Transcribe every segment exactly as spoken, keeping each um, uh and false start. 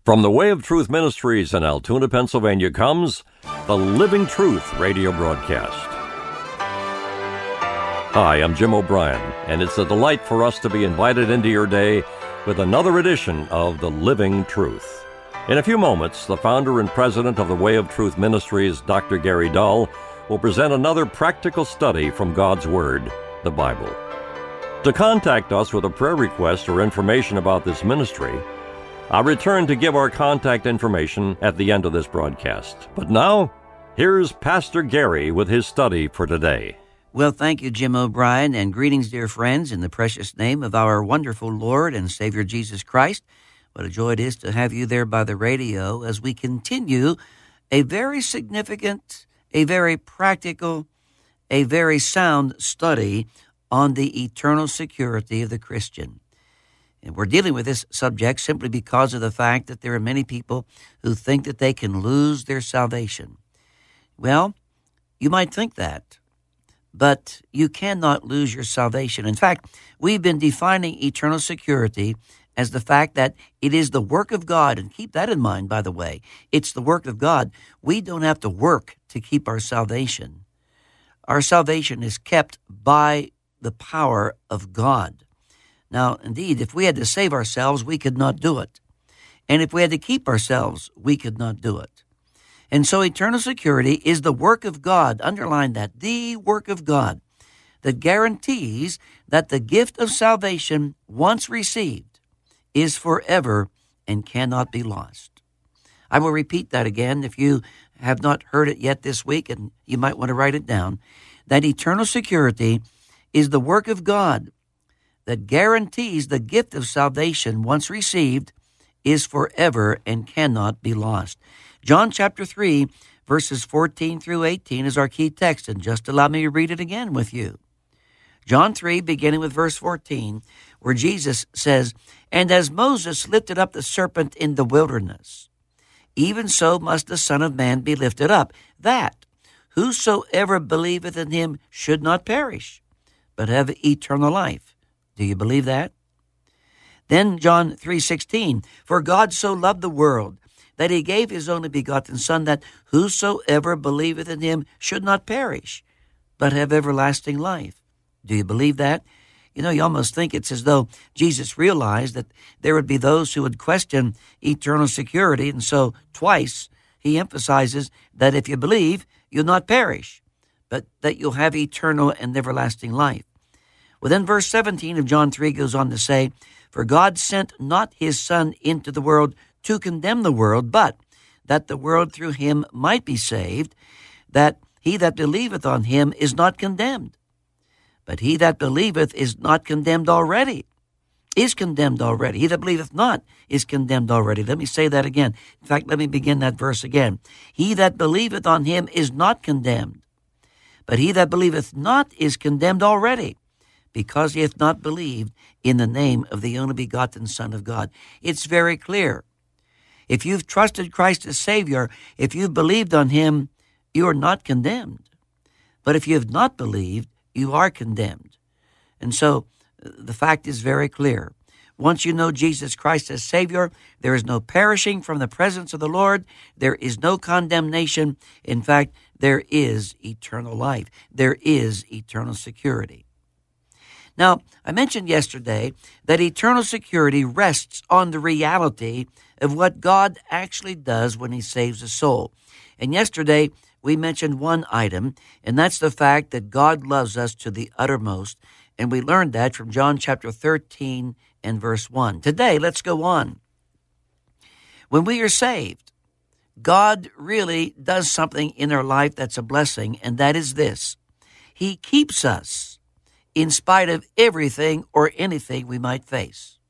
From the Way of Truth Ministries in Altoona, Pennsylvania comes the Living Truth radio broadcast. Hi, I'm Jim O'Brien, and it's a delight for us to be invited into your day with another edition of the Living Truth. In a few moments, the founder and president of the Way of Truth Ministries, Doctor Gary Dull, will present another practical study from God's Word, the Bible. To contact us with a prayer request or information about this ministry, I'll return to give our contact information at the end of this broadcast. But now, here's Pastor Gary with his study for today. Well, thank you, Jim O'Brien, and greetings, dear friends, in the precious name of our wonderful Lord and Savior Jesus Christ. What a joy it is to have you there by the radio as we continue a very significant, a very practical, a very sound study on the eternal security of the Christian. And we're dealing with this subject simply because of the fact that there are many people who think that they can lose their salvation. Well, you might think that, but you cannot lose your salvation. In fact, we've been defining eternal security as the fact that it is the work of God. And keep that in mind, by the way. It's the work of God. We don't have to work to keep our salvation. Our salvation is kept by the power of God. Now, indeed, if we had to save ourselves, we could not do it. And if we had to keep ourselves, we could not do it. And so eternal security is the work of God, underline that, the work of God, that guarantees that the gift of salvation, once received, is forever and cannot be lost. I will repeat that again if you have not heard it yet this week, and you might want to write it down, that eternal security is the work of God that guarantees the gift of salvation, once received, is forever and cannot be lost. John chapter three, verses fourteen through eighteen is our key text, and just allow me to read it again with you. John three, beginning with verse fourteen, where Jesus says, "And as Moses lifted up the serpent in the wilderness, even so must the Son of Man be lifted up, that whosoever believeth in him should not perish, but have eternal life." Do you believe that? Then John three sixteen, "For God so loved the world, that he gave his only begotten Son, that whosoever believeth in him should not perish, but have everlasting life." Do you believe that? You know, you almost think it's as though Jesus realized that there would be those who would question eternal security, and so twice he emphasizes that if you believe, you'll not perish, but that you'll have eternal and everlasting life. Well, then verse seventeen of John three goes on to say, "For God sent not his Son into the world to condemn the world, but that the world through him might be saved, that he that believeth on him is not condemned. But he that believeth is not condemned already, is condemned already. He that believeth not is condemned already." Let me say that again. In fact, let me begin that verse again. "He that believeth on him is not condemned, but he that believeth not is condemned already, because he hath not believed in the name of the only begotten Son of God." It's very clear. If you've trusted Christ as Savior, if you've believed on him, you are not condemned. But if you have not believed, you are condemned. And so the fact is very clear. Once you know Jesus Christ as Savior, there is no perishing from the presence of the Lord. There is no condemnation. In fact, there is eternal life. There is eternal security. Now, I mentioned yesterday that eternal security rests on the reality of what God actually does when he saves a soul. And yesterday, we mentioned one item, and that's the fact that God loves us to the uttermost, and we learned that from John chapter thirteen and verse one. Today, let's go on. When we are saved, God really does something in our life that's a blessing, and that is this. He keeps us in spite of everything or anything we might face.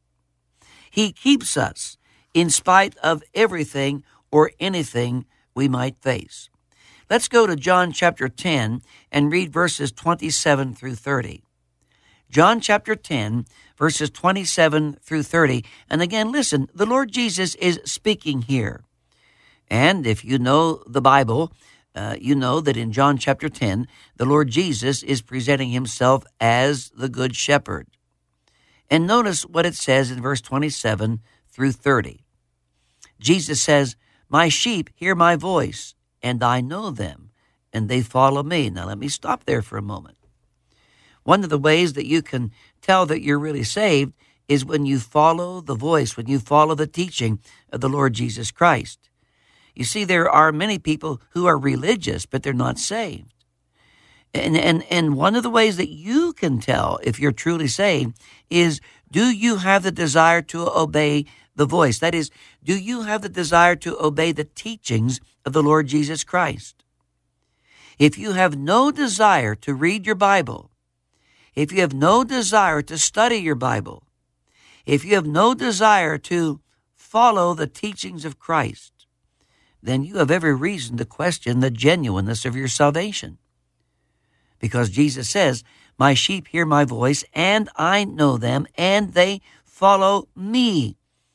He keeps us in spite of everything or anything we might face. Let's go to John chapter ten and read verses twenty-seven through thirty. John chapter ten, verses twenty-seven through thirty. And again, listen, the Lord Jesus is speaking here. And if you know the Bible, uh, you know that in John chapter ten, the Lord Jesus is presenting himself as the Good Shepherd. And notice what it says in verse twenty-seven through thirty. Jesus says, my sheep hear my voice, and I know them, and they follow me. Now let me stop there for a moment. One of the ways that you can tell that you're really saved is when you follow the voice, when you follow the teaching of the Lord Jesus Christ. You see, there are many people who are religious, but they're not saved. And, and, and one of the ways that you can tell if you're truly saved is, do you have the desire to obey the voice? That is, do you have the desire to obey the teachings of the Lord Jesus Christ? If you have no desire to read your Bible, if you have no desire to study your Bible, if you have no desire to follow the teachings of Christ, then you have every reason to question the genuineness of your salvation. Because Jesus says, my sheep hear my voice, and I know them, and they follow me.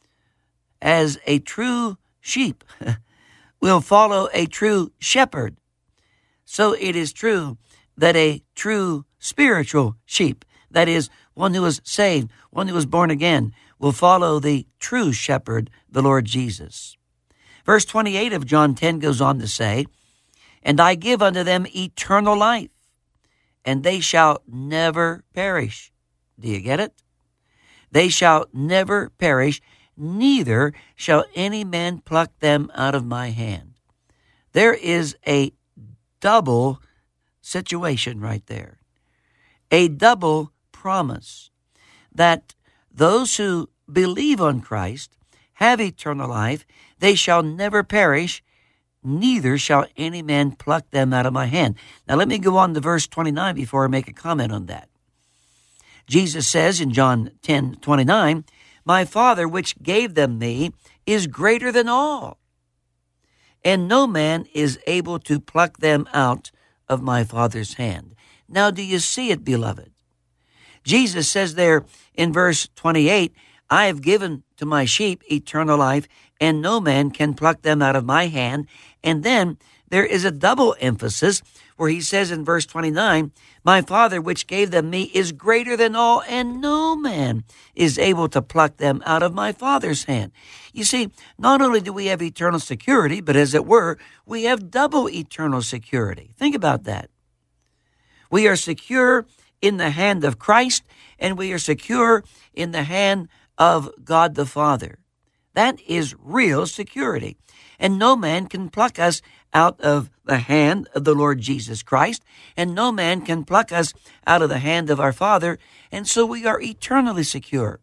As a true sheep will follow a true shepherd, so it is true that a true spiritual sheep, that is, one who is saved, one who is born again, will follow the true shepherd, the Lord Jesus. Verse twenty-eight of John ten goes on to say, and I give unto them eternal life, and they shall never perish. Do you get it? They shall never perish, neither shall any man pluck them out of my hand. There is a double situation right there. A double promise that those who believe on Christ have eternal life. They shall never perish, neither shall any man pluck them out of my hand. Now let me go on to verse twenty-nine before I make a comment on that. Jesus says in John ten twenty-nine, my Father which gave them me is greater than all, and no man is able to pluck them out of my Father's hand. Now do you see it, beloved? Jesus says there in verse twenty-eight, I have given to my sheep eternal life, and no man can pluck them out of my hand. And then there is a double emphasis where he says in verse twenty-nine, my Father which gave them me is greater than all, and no man is able to pluck them out of my Father's hand. You see, not only do we have eternal security, but as it were, we have double eternal security. Think about that. We are secure in the hand of Christ, and we are secure in the hand of God the Father. That is real security. And no man can pluck us out of the hand of the Lord Jesus Christ, and no man can pluck us out of the hand of our Father, and so we are eternally secure.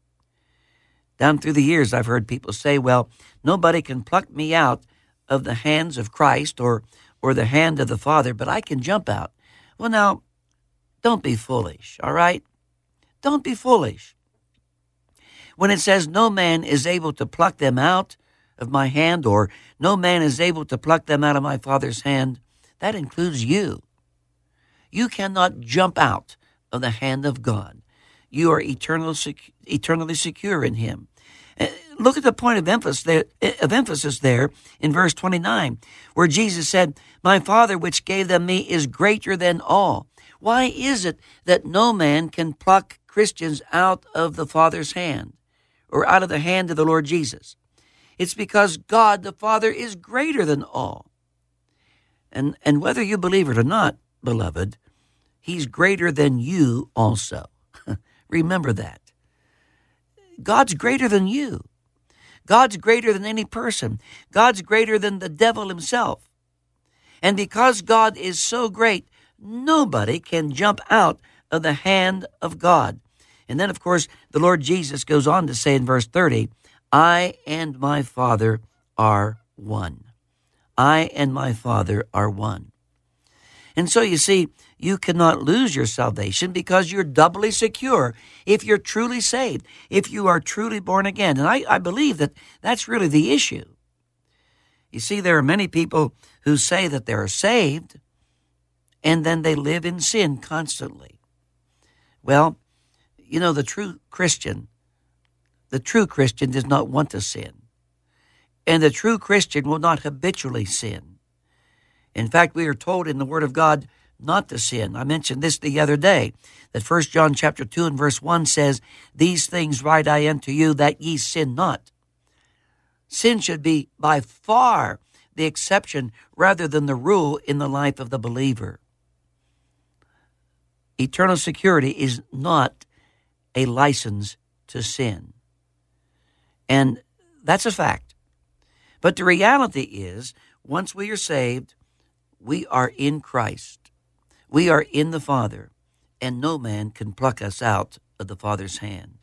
Down through the years, I've heard people say, well, nobody can pluck me out of the hands of Christ or, or the hand of the Father, but I can jump out. Well, now, don't be foolish, all right? Don't be foolish. When it says no man is able to pluck them out of my hand, or no man is able to pluck them out of my Father's hand, that includes you. You cannot jump out of the hand of God. You are eternal, eternally secure in him. Look at the point of emphasis there, of emphasis there in verse twenty-nine, where Jesus said, my Father which gave them me is greater than all. Why is it that no man can pluck Christians out of the Father's hand or out of the hand of the Lord Jesus? It's because God the Father is greater than all. And, and whether you believe it or not, beloved, he's greater than you also. Remember that. God's greater than you. God's greater than any person. God's greater than the devil himself. And because God is so great, nobody can jump out of the hand of God. And then, of course, the Lord Jesus goes on to say in verse thirty, I and my Father are one. I and my Father are one. And so you see, you cannot lose your salvation because you're doubly secure if you're truly saved, if you are truly born again. And I, I believe that that's really the issue. You see, there are many people who say that they're saved, and then they live in sin constantly. Well, you know, the true Christian, the true Christian does not want to sin. And the true Christian will not habitually sin. In fact, we are told in the Word of God not to sin. I mentioned this the other day, that First John chapter two and verse one says, these things write I unto you, that ye sin not. Sin should be by far the exception rather than the rule in the life of the believer. Eternal security is not a license to sin. And that's a fact. But the reality is, once we are saved, we are in Christ. We are in the Father, and no man can pluck us out of the Father's hand.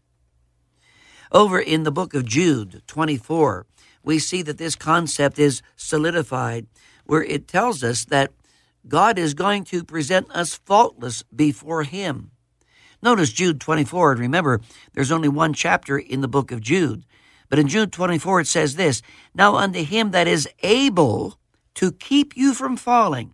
Over in the book of Jude twenty-four, we see that this concept is solidified, where it tells us that God is going to present us faultless before Him. Notice Jude twenty-four, and remember, there's only one chapter in the book of Jude. But in Jude twenty-four, it says this, "Now unto Him that is able to keep you from falling,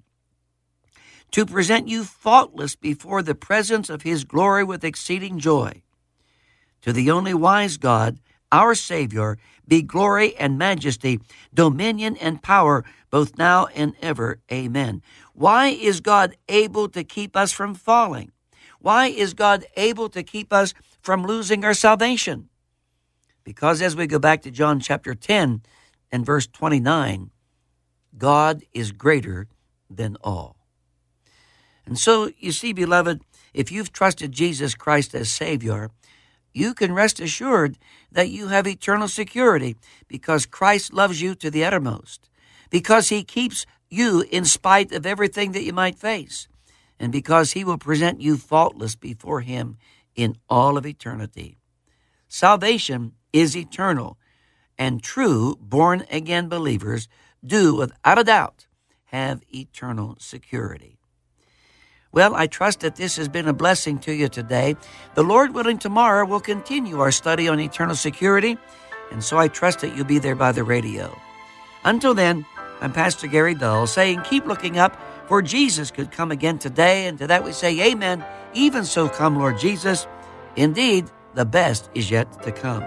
to present you faultless before the presence of His glory with exceeding joy. To the only wise God, our Savior, be glory and majesty, dominion and power, both now and ever. Amen." Why is God able to keep us from falling? Why is God able to keep us from losing our salvation? Because as we go back to John chapter ten and verse twenty-nine, God is greater than all. And so, you see, beloved, if you've trusted Jesus Christ as Savior, you can rest assured that you have eternal security because Christ loves you to the uttermost, because He keeps you in spite of everything that you might face, and because He will present you faultless before Him in all of eternity. Salvation is eternal, and true born-again believers do, without a doubt, have eternal security. Well, I trust that this has been a blessing to you today. The Lord willing, tomorrow we'll continue our study on eternal security, and so I trust that you'll be there by the radio. Until then, I'm Pastor Gary Dull saying keep looking up, for Jesus could come again today, and to that we say amen. Even so come, Lord Jesus. Indeed, the best is yet to come.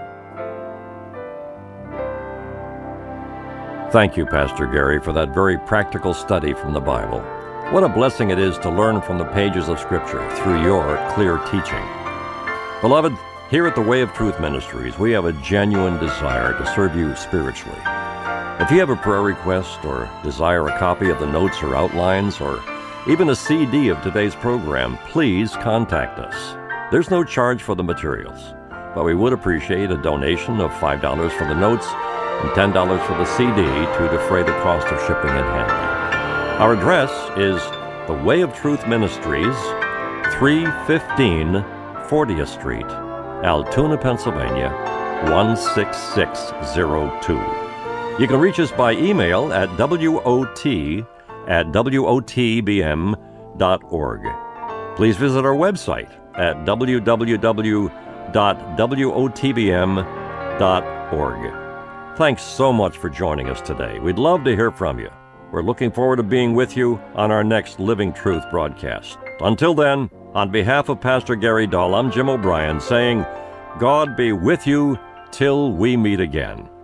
Thank you, Pastor Gary, for that very practical study from the Bible. What a blessing it is to learn from the pages of Scripture through your clear teaching. Beloved, here at the Way of Truth Ministries, we have a genuine desire to serve you spiritually. If you have a prayer request or desire a copy of the notes or outlines or even a C D of today's program, please contact us. There's no charge for the materials, but we would appreciate a donation of five dollars for the notes and ten dollars for the C D to defray the cost of shipping and handling. Our address is The Way of Truth Ministries, three fifteen fortieth Street, Altoona, Pennsylvania, one six six zero two. You can reach us by email at W O T at W O T B M dot org. Please visit our website at w w w dot W O T B M dot org. Thanks so much for joining us today. We'd love to hear from you. We're looking forward to being with you on our next Living Truth broadcast. Until then, on behalf of Pastor Gary Dull, I'm Jim O'Brien saying, God be with you till we meet again.